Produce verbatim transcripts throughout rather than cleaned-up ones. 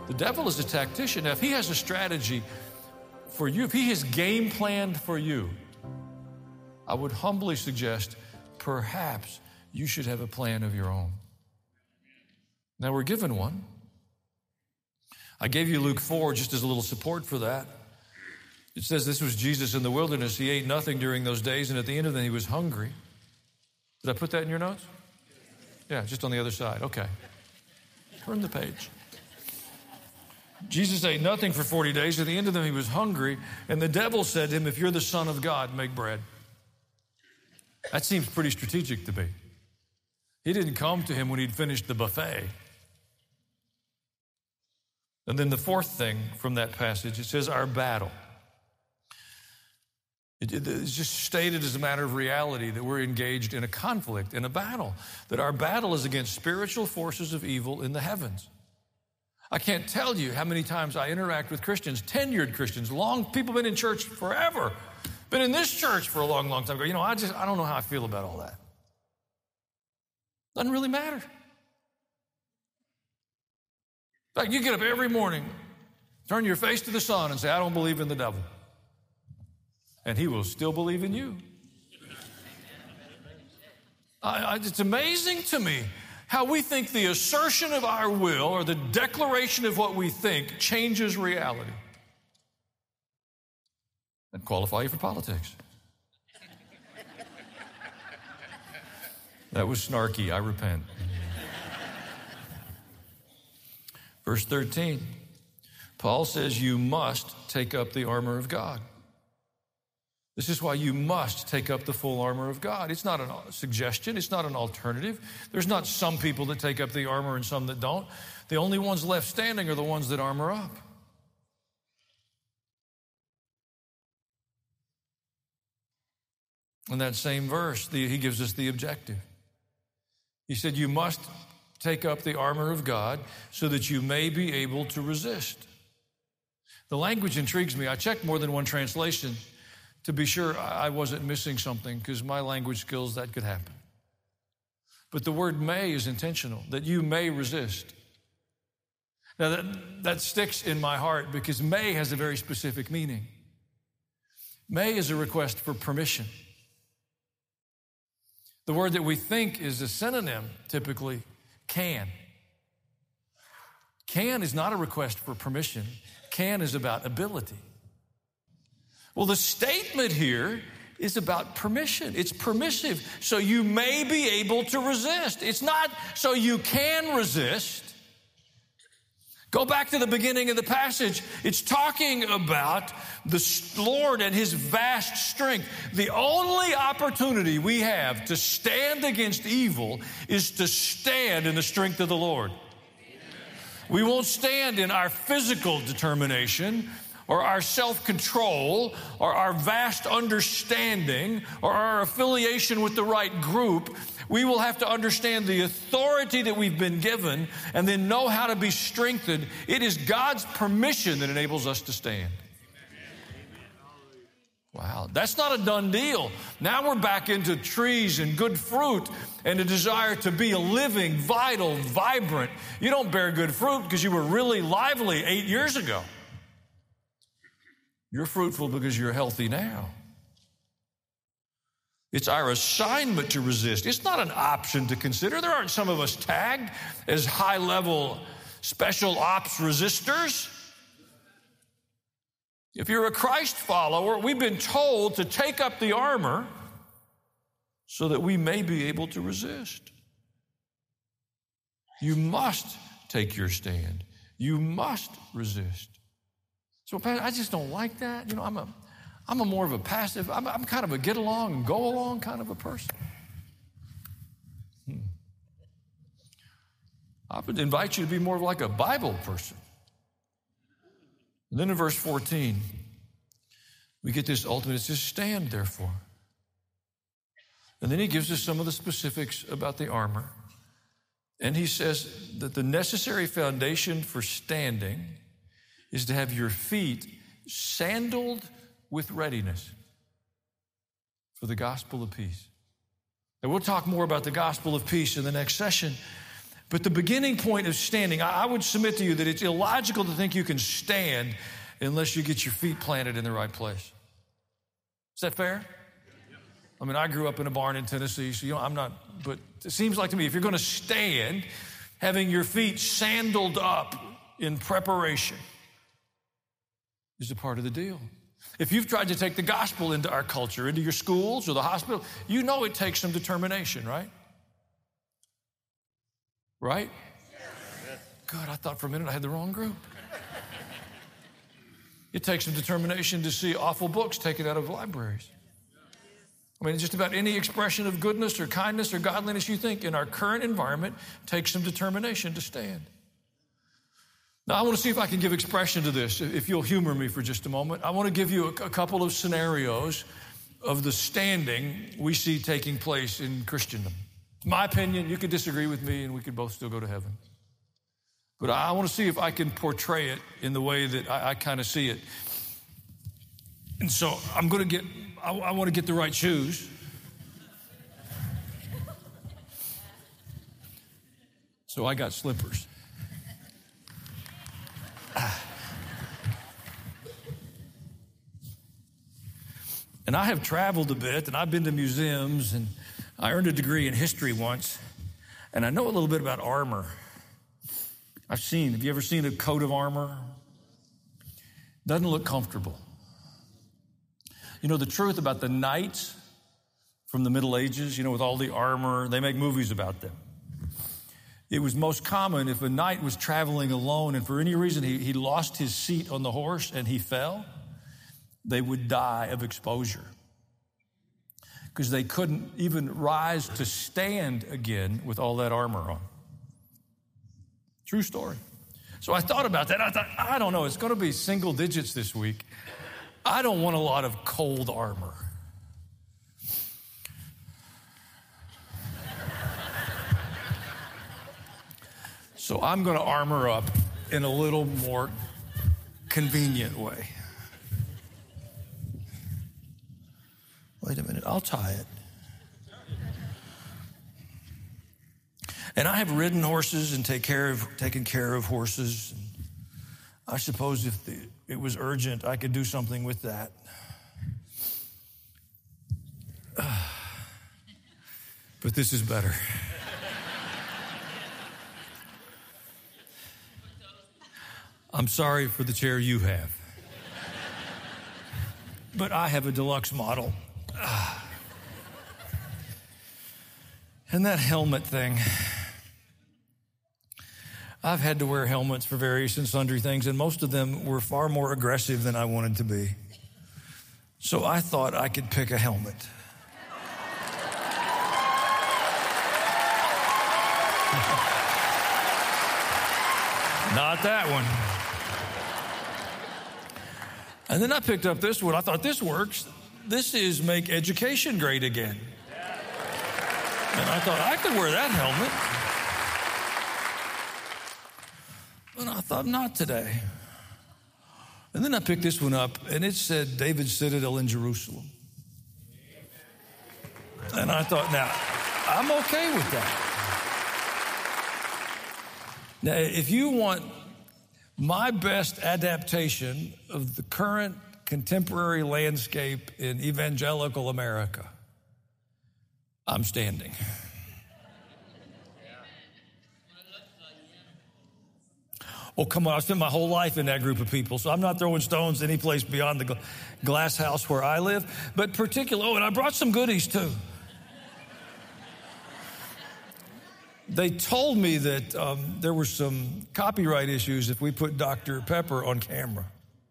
The devil is a tactician. Now, if he has a strategy for you, if he has game planned for you, I would humbly suggest perhaps you should have a plan of your own. Now, we're given one. I gave you Luke four just as a little support for that. It says this was Jesus in the wilderness. He ate nothing during those days, and at the end of them, he was hungry. Did I put that in your notes? Yeah, just on the other side. Okay. Turn the page. Jesus ate nothing for forty days. At the end of them, he was hungry, and the devil said to him, if you're the Son of God, make bread. That seems pretty strategic to me. He didn't come to him when he'd finished the buffet. And then the fourth thing from that passage, it says our battle. It, it, it's just stated as a matter of reality that we're engaged in a conflict, in a battle, that our battle is against spiritual forces of evil in the heavens. I can't tell you how many times I interact with Christians, tenured Christians, long people been in church forever, been in this church for a long, long time ago. You know, I just, I don't know how I feel about all that. Doesn't really matter. In fact, you get up every morning, turn your face to the sun and say, I don't believe in the devil. And he will still believe in you. I, I, it's amazing to me how we think the assertion of our will or the declaration of what we think changes reality. That'd qualify you for politics. That was snarky. I repent. Verse thirteen, Paul says you must take up the armor of God. This is why you must take up the full armor of God. It's not a suggestion. It's not an alternative. There's not some people that take up the armor and some that don't. The only ones left standing are the ones that armor up. In that same verse, the, he gives us the objective. He said, you must take up the armor of God so that you may be able to resist. The language intrigues me. I checked more than one translation to be sure I wasn't missing something, because my language skills, that could happen. But the word may is intentional, that you may resist. Now that, that sticks in my heart because may has a very specific meaning. May is a request for permission. The word that we think is a synonym, typically, can. Can is not a request for permission. Can is about ability. Well, the statement here is about permission. It's permissive, so you may be able to resist. It's not so you can resist. Go back to the beginning of the passage. It's talking about the Lord and his vast strength. The only opportunity we have to stand against evil is to stand in the strength of the Lord. We won't stand in our physical determination or our self-control or our vast understanding or our affiliation with the right group. We will have to understand the authority that we've been given and then know how to be strengthened. It is God's permission that enables us to stand. Wow, that's not a done deal. Now we're back into trees and good fruit and a desire to be a living, vital, vibrant. You don't bear good fruit because you were really lively eight years ago. You're fruitful because you're healthy now. It's our assignment to resist. It's not an option to consider. There aren't some of us tagged as high-level special ops resistors. If you're a Christ follower, we've been told to take up the armor so that we may be able to resist. You must take your stand. You must resist. So, I just don't like that. You know, I'm a, I'm a more of a passive, I'm, I'm kind of a get along and go along kind of a person. Hmm. I would invite you to be more like a Bible person. And then in verse fourteen, we get this ultimate, it says, stand therefore. And then he gives us some of the specifics about the armor. And he says that the necessary foundation for standing is to have your feet sandaled with readiness for the gospel of peace. And we'll talk more about the gospel of peace in the next session. But the beginning point of standing, I would submit to you that it's illogical to think you can stand unless you get your feet planted in the right place. Is that fair? I mean, I grew up in a barn in Tennessee, so you know, I'm not, but it seems like to me, if you're going to stand, having your feet sandaled up in preparation is a part of the deal. If you've tried to take the gospel into our culture, into your schools or the hospital, you know it takes some determination, right? Right? God, I thought for a minute I had the wrong group. It takes some determination to see awful books taken out of libraries. I mean, just about any expression of goodness or kindness or godliness you think in our current environment takes some determination to stand. Now, I want to see if I can give expression to this, if you'll humor me for just a moment. I want to give you a, a couple of scenarios of the standing we see taking place in Christendom. My opinion, you could disagree with me and we could both still go to heaven. But I want to see if I can portray it in the way that I, I kind of see it. And so I'm going to get, I, I want to get the right shoes. So I got slippers. And I have traveled a bit, and I've been to museums, and I earned a degree in history once, and I know a little bit about armor. I've seen, have you ever seen a coat of armor? Doesn't look comfortable. You know, the truth about the knights from the Middle Ages, you know, with all the armor, they make movies about them. It was most common if a knight was traveling alone and for any reason he, he lost his seat on the horse and he fell, they would die of exposure because they couldn't even rise to stand again with all that armor on. True story. So I thought about that. I thought, I don't know, it's going to be single digits this week. I don't want a lot of cold armor. So I'm going to armor up in a little more convenient way. Wait a minute, I'll tie it. And I have ridden horses and take care of, taken care of horses. I suppose if the, it was urgent, I could do something with that. But this is better. I'm sorry for the chair you have. But I have a deluxe model. And that helmet thing, I've had to wear helmets for various and sundry things, and most of them were far more aggressive than I wanted to be. So I thought I could pick a helmet. Not that one. And then I picked up this one. I thought, this works. This is make education great again. And I thought, I could wear that helmet. And I thought, not today. And then I picked this one up, and it said David's Citadel in Jerusalem. And I thought, now, I'm okay with that. Now, if you want my best adaptation of the current contemporary landscape in evangelical America, I'm standing. Oh, come on, I spent my whole life in that group of people, so I'm not throwing stones any place beyond the gl- glass house where I live. But particularly, oh, and I brought some goodies too. They told me that um, there were some copyright issues if we put Doctor Pepper on camera.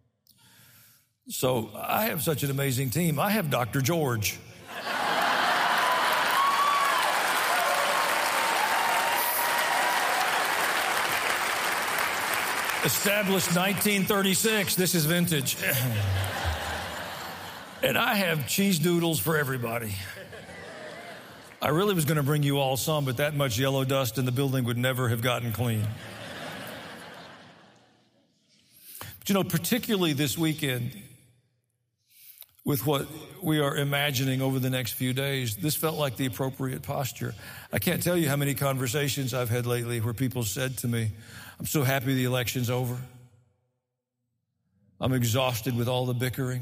So I have such an amazing team. I have Doctor George. Established nineteen thirty-six. This is vintage. And I have cheese doodles for everybody. I really was going to bring you all some, but that much yellow dust in the building would never have gotten clean. But you know, particularly this weekend, with what we are imagining over the next few days, this felt like the appropriate posture. I can't tell you how many conversations I've had lately where people said to me, I'm so happy the election's over. I'm exhausted with all the bickering.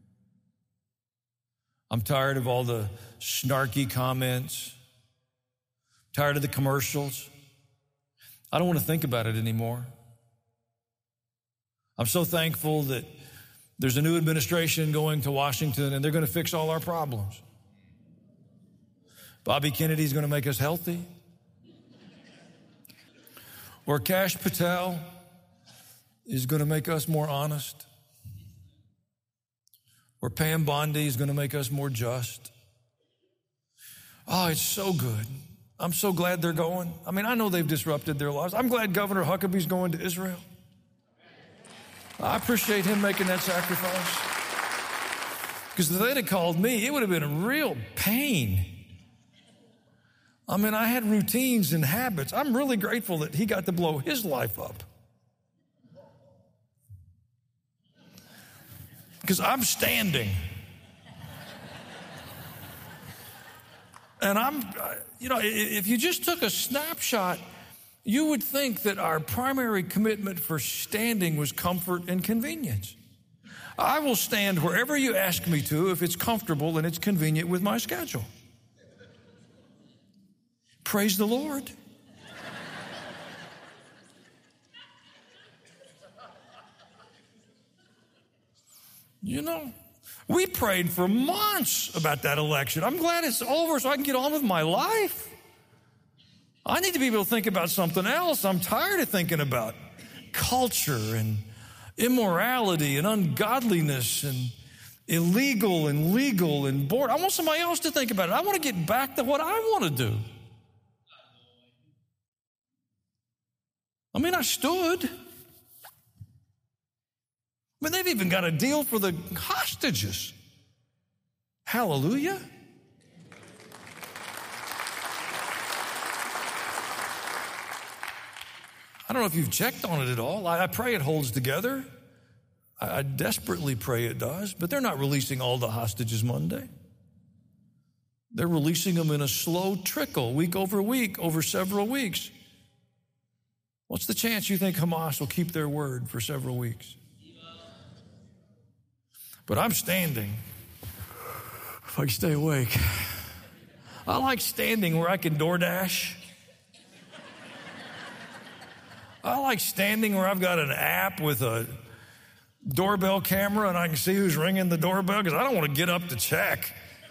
I'm tired of all the snarky comments. I'm tired of the commercials. I don't want to think about it anymore. I'm so thankful that there's a new administration going to Washington, and they're going to fix all our problems. Bobby Kennedy's going to make us healthy. Or Kash Patel is going to make us more honest. Or Pam Bondi is going to make us more just. Oh, it's so good. I'm so glad they're going. I mean, I know they've disrupted their lives. I'm glad Governor Huckabee's going to Israel. I appreciate him making that sacrifice. Because if they'd have called me, it would have been a real pain. I mean, I had routines and habits. I'm really grateful that he got to blow his life up. Because I'm standing. And I'm, you know, if you just took a snapshot, you would think that our primary commitment for standing was comfort and convenience. I will stand wherever you ask me to if it's comfortable and it's convenient with my schedule. Praise the Lord. You know, we prayed for months about that election. I'm glad it's over so I can get on with my life. I need to be able to think about something else. I'm tired of thinking about culture and immorality and ungodliness and illegal and legal and bored. I want somebody else to think about it. I want to get back to what I want to do. I mean, I stood. I mean, they've even got a deal for the hostages. Hallelujah. I don't know if you've checked on it at all. I, I pray it holds together. I, I desperately pray it does. But they're not releasing all the hostages Monday. They're releasing them in a slow trickle, week over week, over several weeks. What's the chance you think Hamas will keep their word for several weeks? But I'm standing. If I can stay awake. I like standing where I can DoorDash. I like standing where I've got an app with a doorbell camera and I can see who's ringing the doorbell because I don't want to get up to check.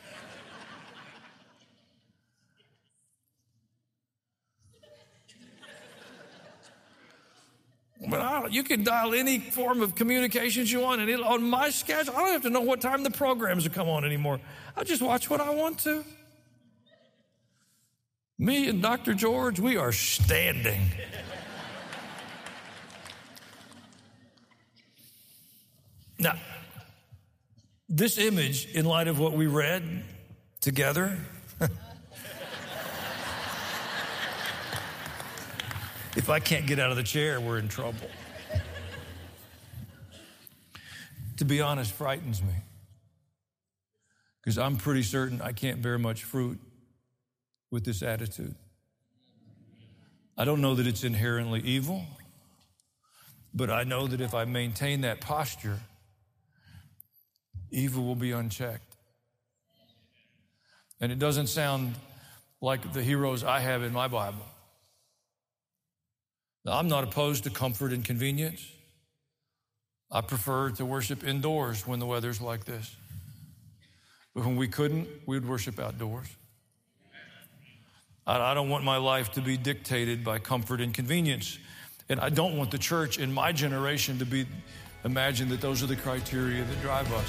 But I, you can dial any form of communications you want, and it, on my schedule, I don't have to know what time the programs will come on anymore. I just watch what I want to. Me and Doctor George, we are standing. Now, this image, in light of what we read together, if I can't get out of the chair, we're in trouble. To be honest, frightens me. Because I'm pretty certain I can't bear much fruit with this attitude. I don't know that it's inherently evil, but I know that if I maintain that posture, evil will be unchecked. And it doesn't sound like the heroes I have in my Bible. Now, I'm not opposed to comfort and convenience. I prefer to worship indoors when the weather's like this. But when we couldn't, we'd worship outdoors. I don't want my life to be dictated by comfort and convenience. And I don't want the church in my generation to be, imagine that those are the criteria that drive us.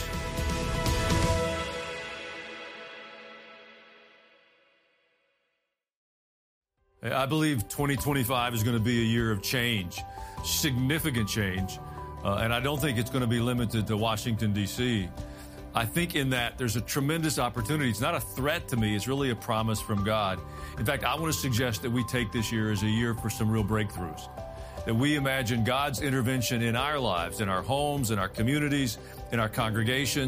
I believe twenty twenty-five is going to be a year of change, significant change. Uh, and I don't think it's going to be limited to Washington, D C I think in that there's a tremendous opportunity. It's not a threat to me. It's really a promise from God. In fact, I want to suggest that we take this year as a year for some real breakthroughs, that we imagine God's intervention in our lives, in our homes, in our communities, in our congregations,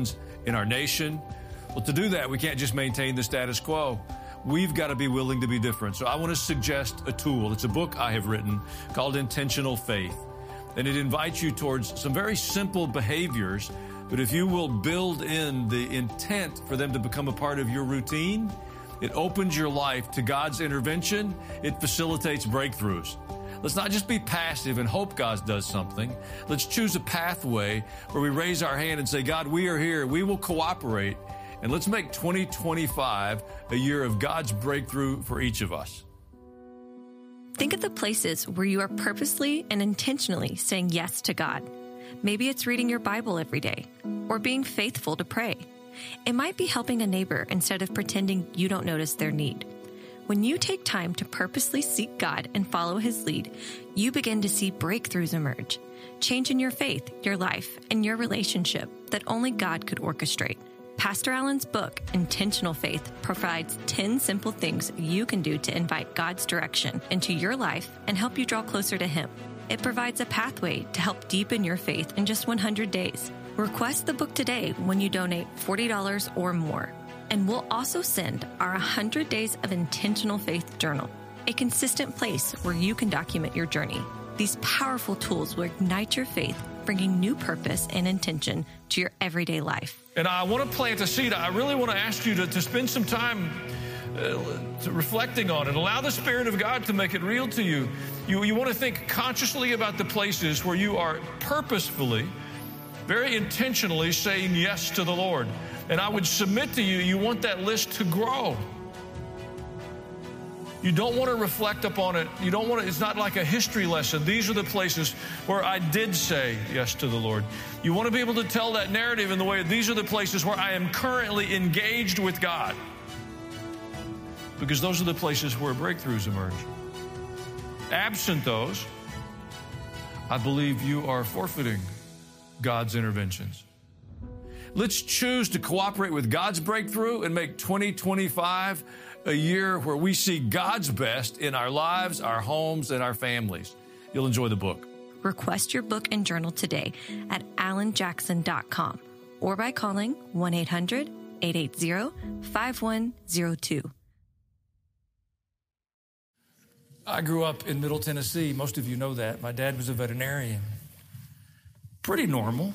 in our nation. Well, to do that, we can't just maintain the status quo. We've got to be willing to be different. So I want to suggest a tool. It's a book I have written called Intentional Faith. And it invites you towards some very simple behaviors, but if you will build in the intent for them to become a part of your routine, it opens your life to God's intervention. It facilitates breakthroughs. Let's not just be passive and hope God does something. Let's choose a pathway where we raise our hand and say, God, we are here. We will cooperate. And let's make twenty twenty-five a year of God's breakthrough for each of us. Think of the places where you are purposely and intentionally saying yes to God. Maybe it's reading your Bible every day or being faithful to pray. It might be helping a neighbor instead of pretending you don't notice their need. When you take time to purposely seek God and follow His lead, you begin to see breakthroughs emerge, change in your faith, your life, and your relationship that only God could orchestrate. Pastor Allen's book, Intentional Faith, provides ten simple things you can do to invite God's direction into your life and help you draw closer to Him. It provides a pathway to help deepen your faith in just one hundred days. Request the book today when you donate forty dollars or more. And we'll also send our one hundred Days of Intentional Faith Journal, a consistent place where you can document your journey. These powerful tools will ignite your faith, bringing new purpose and intention to your everyday life. And I want to plant a seed. I really want to ask you to, to spend some time uh, to reflecting on it. Allow the Spirit of God to make it real to you. You, you want to think consciously about the places where you are purposefully, very intentionally saying yes to the Lord. And I would submit to you, you want that list to grow. You don't want to reflect upon it. You don't want to, it's not like a history lesson. These are the places where I did say yes to the Lord. You want to be able to tell that narrative in the way, these are the places where I am currently engaged with God. Because those are the places where breakthroughs emerge. Absent those, I believe you are forfeiting God's interventions. Let's choose to cooperate with God's breakthrough and make twenty twenty-five a year where we see God's best in our lives, our homes, and our families. You'll enjoy the book. Request your book and journal today at alan jackson dot com or by calling one eight hundred eight eight zero five one zero two. I grew up in Middle Tennessee. Most of you know that. My dad was a veterinarian. Pretty normal.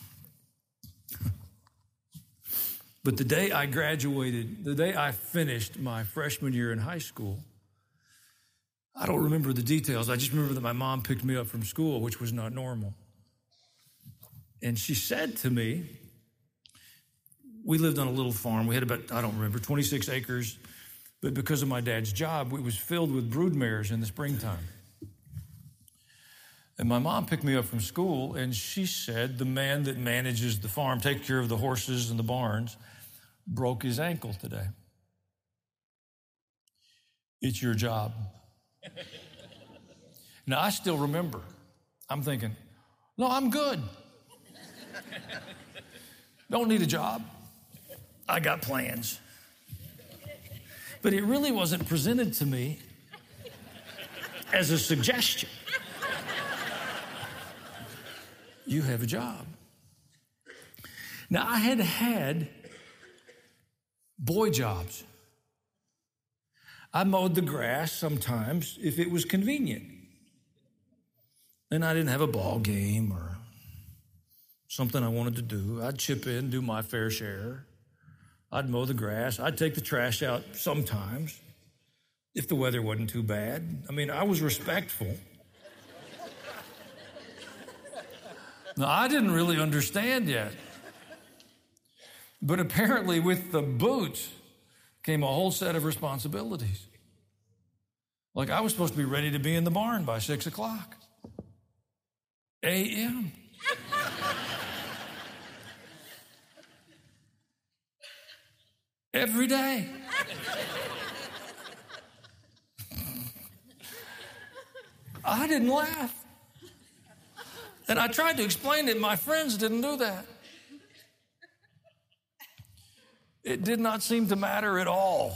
But the day I graduated, the day I finished my freshman year in high school, I don't remember the details. I just remember that my mom picked me up from school, which was not normal. And she said to me, we lived on a little farm. We had about, I don't remember, twenty-six acres. But because of my dad's job, it was filled with brood mares in the springtime. And my mom picked me up from school, and she said, the man that manages the farm, takes care of the horses and the barns, broke his ankle today. It's your job. Now, I still remember. I'm thinking, no, I'm good. Don't need a job. I got plans. But it really wasn't presented to me as a suggestion. You have a job. Now, I had had boy jobs. I mowed the grass sometimes if it was convenient. And I didn't have a ball game or something I wanted to do. I'd chip in, do my fair share. I'd mow the grass. I'd take the trash out sometimes if the weather wasn't too bad. I mean, I was respectful. Now, I didn't really understand yet. But apparently with the boots came a whole set of responsibilities. Like I was supposed to be ready to be in the barn by six o'clock a m Every day. I didn't laugh. And I tried to explain it. My friends didn't do that. It did not seem to matter at all.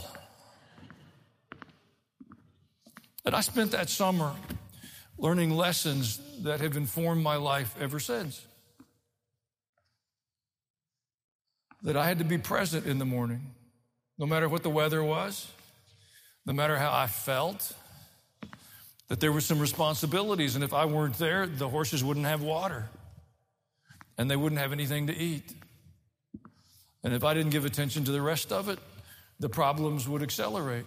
And I spent that summer learning lessons that have informed my life ever since. that I had to be present in the morning, no matter what the weather was, no matter how I felt, that there were some responsibilities. And if I weren't there, the horses wouldn't have water and they wouldn't have anything to eat. And if I didn't give attention to the rest of it, the problems would accelerate.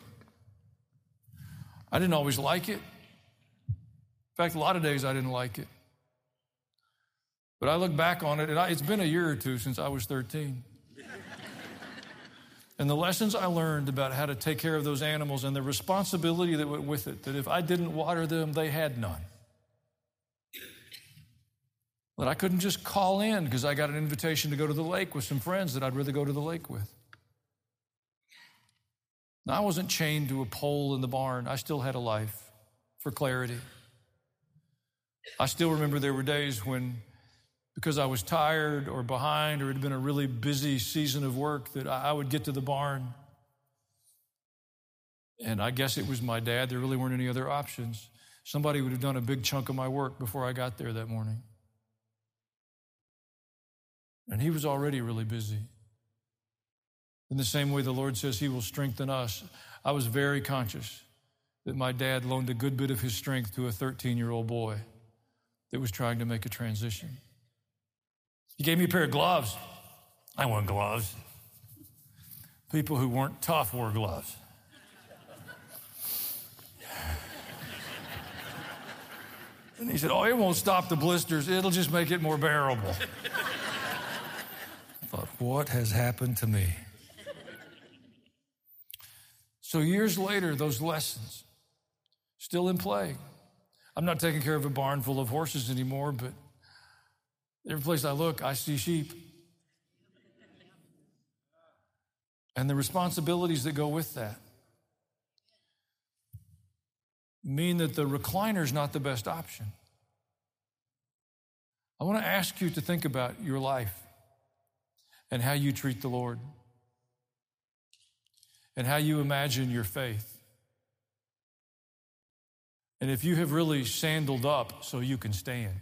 I didn't always like it. In fact, a lot of days I didn't like it. But I look back on it, and I, it's been a year or two since I was thirteen. And the lessons I learned about how to take care of those animals and the responsibility that went with it, that if I didn't water them, they had none. That I couldn't just call in because I got an invitation to go to the lake with some friends that I'd rather go to the lake with. Now, I wasn't chained to a pole in the barn. I still had a life, for clarity. I still remember there were days when, because I was tired or behind or it had been a really busy season of work, that I would get to the barn. And I guess it was my dad. There really weren't any other options. Somebody would have done a big chunk of my work before I got there that morning. And he was already really busy. In the same way the Lord says he will strengthen us, I was very conscious that my dad loaned a good bit of his strength to a thirteen-year-old boy that was trying to make a transition. He gave me a pair of gloves. I want gloves. People who weren't tough wore gloves. And he said, oh, it won't stop the blisters. It'll just make it more bearable. I thought, what has happened to me? So years later, those lessons still in play. I'm not taking care of a barn full of horses anymore, but every place I look, I see sheep. And the responsibilities that go with that mean that the recliner is not the best option. I want to ask you to think about your life and how you treat the Lord and how you imagine your faith. And if you have really sandaled up so you can stand,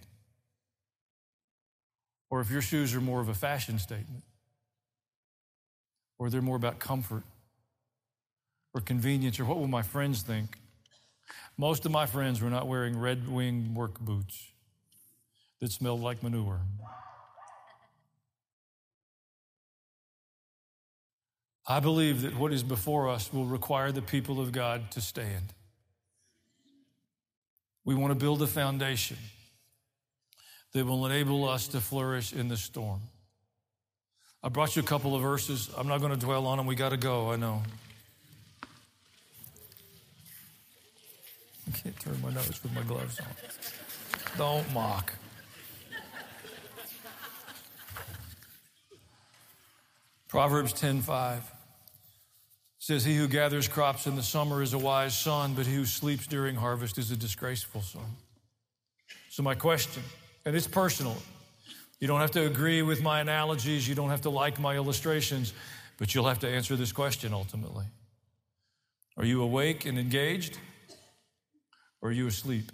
or if your shoes are more of a fashion statement, or they're more about comfort or convenience, or what will my friends think? Most of my friends were not wearing Red Wing work boots that smelled like manure. I believe that what is before us will require the people of God to stand. We want to build a foundation that will enable us to flourish in the storm. I brought you a couple of verses. I'm not going to dwell on them. We got to go, I know. I can't turn my nose with my gloves on. Don't mock. Proverbs ten five says, he who gathers crops in the summer is a wise son, but he who sleeps during harvest is a disgraceful son. So my question, and it's personal. You don't have to agree with my analogies. You don't have to like my illustrations, but you'll have to answer this question ultimately. Are you awake and engaged, or are you asleep?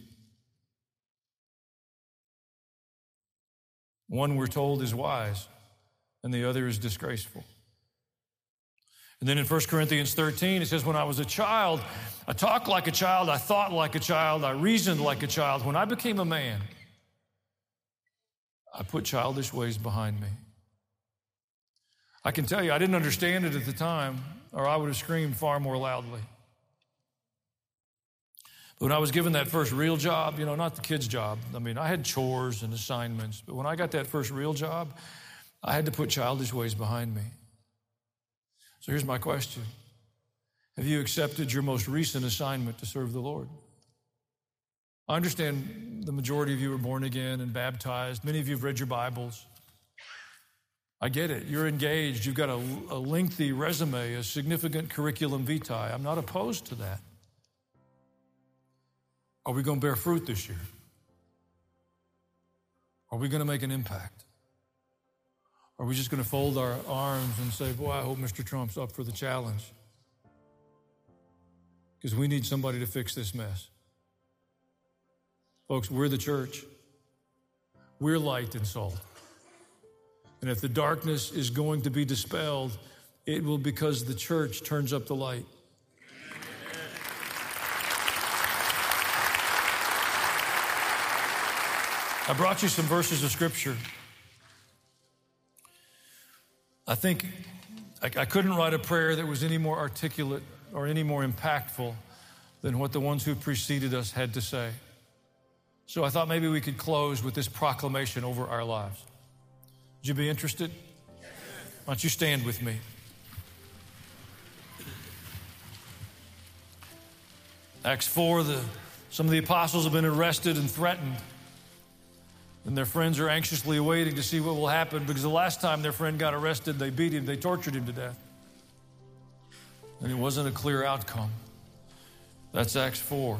One, we're told, is wise, and the other is disgraceful. And then in First Corinthians thirteen, it says, when I was a child, I talked like a child, I thought like a child, I reasoned like a child. When I became a man, I put childish ways behind me. I can tell you, I didn't understand it at the time, or I would have screamed far more loudly. But when I was given that first real job, you know, not the kid's job. I mean, I had chores and assignments, but when I got that first real job, I had to put childish ways behind me. So here's my question. Have you accepted your most recent assignment to serve the Lord? I understand the majority of you are born again and baptized. Many of you have read your Bibles. I get it. You're engaged. You've got a, a lengthy resume, a significant curriculum vitae. I'm not opposed to that. Are we going to bear fruit this year? Are we going to make an impact? Are we just going to fold our arms and say, boy, I hope Mister Trump's up for the challenge? Because we need somebody to fix this mess. Folks, we're the church. We're light and salt. And if the darkness is going to be dispelled, it will be because the church turns up the light. I brought you some verses of Scripture. I think I, I couldn't write a prayer that was any more articulate or any more impactful than what the ones who preceded us had to say. So I thought maybe we could close with this proclamation over our lives. Would you be interested? Why don't you stand with me? Acts four, the, some of the apostles have been arrested and threatened. And their friends are anxiously awaiting to see what will happen, because the last time their friend got arrested, they beat him, they tortured him to death. And it wasn't a clear outcome. That's Acts four.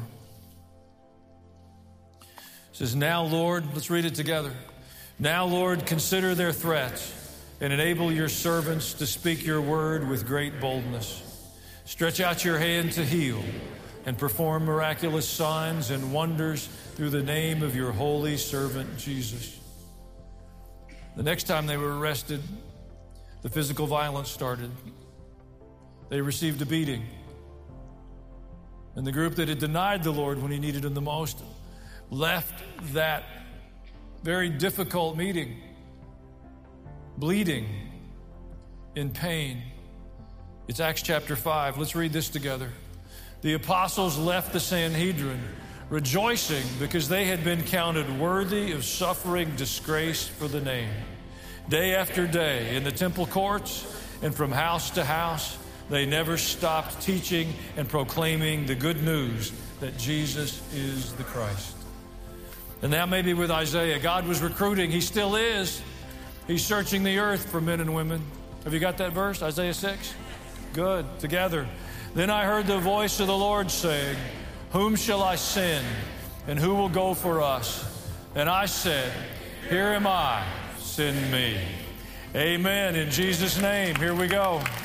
It says, now, Lord, let's read it together. Now, Lord, consider their threats and enable your servants to speak your word with great boldness. Stretch out your hand to heal and perform miraculous signs and wonders through the name of your holy servant, Jesus. The next time they were arrested, the physical violence started. They received a beating. And the group that had denied the Lord when he needed him the most left that very difficult meeting bleeding, in pain. It's Acts chapter five. Let's read this together. The apostles left the Sanhedrin rejoicing because they had been counted worthy of suffering disgrace for the name. Day after day in the temple courts and from house to house, they never stopped teaching and proclaiming the good news that Jesus is the Christ. And now maybe with Isaiah, God was recruiting. He still is. He's searching the earth for men and women. Have you got that verse, Isaiah six? Good. Together. Then I heard the voice of the Lord saying, whom shall I send, and who will go for us? And I said, here am I, send me. Amen. In Jesus' name, here we go.